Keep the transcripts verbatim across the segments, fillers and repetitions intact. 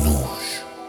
سانوش.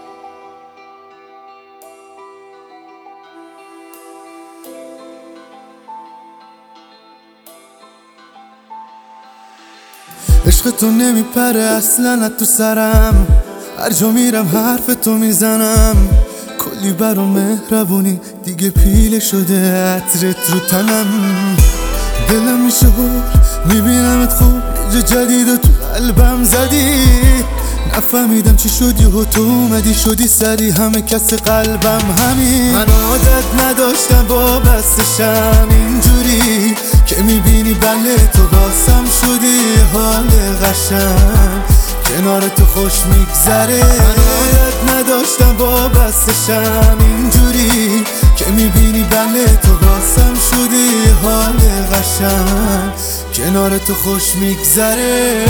عشق تو نمیپره اصلا از تو سرم، هر جا میرم حرف تو میزنم. کلی برام مهربونی دیگه پیله شده عطرت رو تنم. دلم میشه بر میبینمت خوب یه جدید و تو قلبم زدی. نفهمیدم چی شدی و تو اومدی شدی سری همه کس قلبم همین. من عادت نداشتم با بستشم اینجوری که میبینی بله تو باسم شدی حال قشنگ کنار تو خوش میگذره. من عادت نداشتم با بستشم اینجوری که میبینی بله تو باسم شدی حال قشنگ کنار تو خوش میگذره.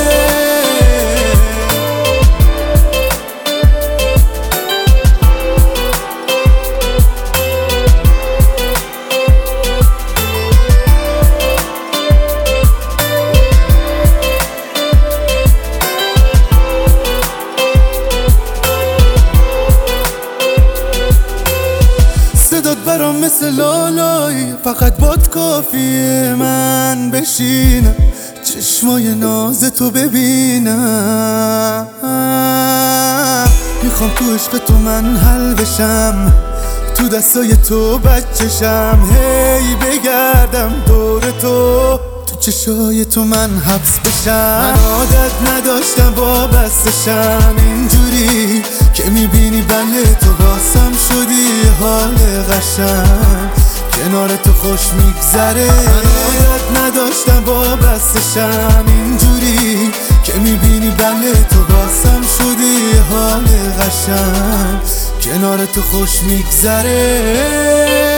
صدات برام مثل لالایی فقط باد کافیه من بشینم چشمای ناز تو ببینم. میخوام تو عشق تو من حل بشم تو دستای تو بچشم هی بگردم دور تو تو چشای تو من حبس بشم. من عادت نداشتم با بستشم اینجوری که میبینی بله تو باسم شدی حال قشنگ کنار تو خوش میگذره. من عادت نداشتم با بستشم اینجوری که میبینی بله تو باسم شدی حال قشنگ کنار تو خوش میگذره.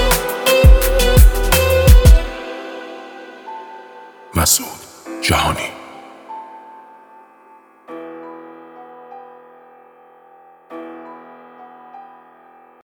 مسعود جهانی.